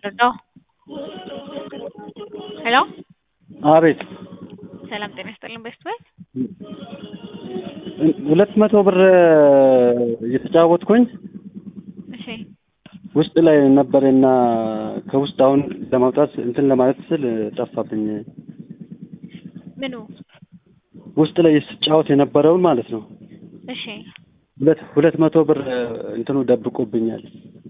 ልርዳው? ሄሎ አቤት። ሰላም ጤና ይስጥልኝ። ቤስት ቤት 200 ብር እየተጫወትኩኝ እሺ ውስጥ ላይ ነበርና ከውስጥ አሁን ለማውጣት እንትን ለማለት ስል ጠፋብኝ። ምኑ ውስጥ ላይ ስጫወት የነበረውን ማለት ነው። እሺ 200 ብር እንትኑ ደብቆብኛል።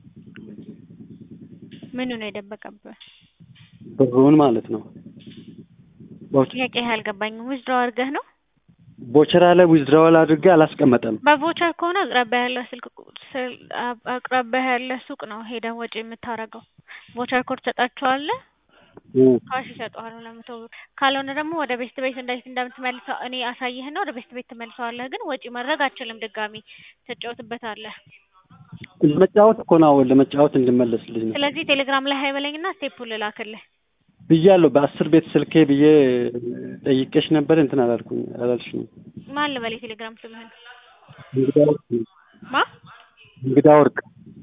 ምኑ ነው የደበቀብህ? ብሩን ማለት ነው። ጥያቄ አልገባኝም። ዊዝድሮው አድርገህ ነው? ቦቸራ ላይ ዊዝድሮዋል አድርጌ አላስቀመጠም። በቮቸር ከሆነ አቅራቢያ ያለ አቅራቢያ ያለ ሱቅ ነው ሄደህ ወጪ የምታደርገው። ቮቸር ኮድ ትሰጣቸዋለህ፣ ካሽ ይሰጡሃል 200 ብር። ካልሆነ ደግሞ ወደ ቤስት ቤት እንዴት እንደምትመልሰው እኔ አሳይህና ወደ ቤስት ቤት ትመልሰዋለህ። ግን ወጪ ማድረግ አትችልም። ድጋሚ ትጫወትበታለህ። ለመጫወት እኮ ነው፣ ለመጫወት እንድመለስልኝ ነው። ስለዚህ ቴሌግራም ላይ ሀይ በለኝና ስቴፑን ልላክልህ ብያለሁ። በ10 ቤት ስልኬ ብዬ ጠይቄሽ ነበር። እንትን አላልሽኝም። ማን ልበል? የቴሌግራም ስምህን? እንግዳ ወርቅ። ማ? እንግዳ ወርቅ።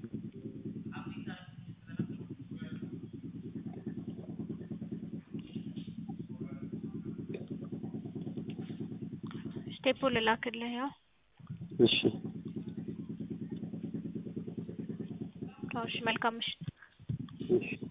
ስቴፑን ልላክልህ። ያው እሺ እሺ፣ መልካም ምሽት። እሺ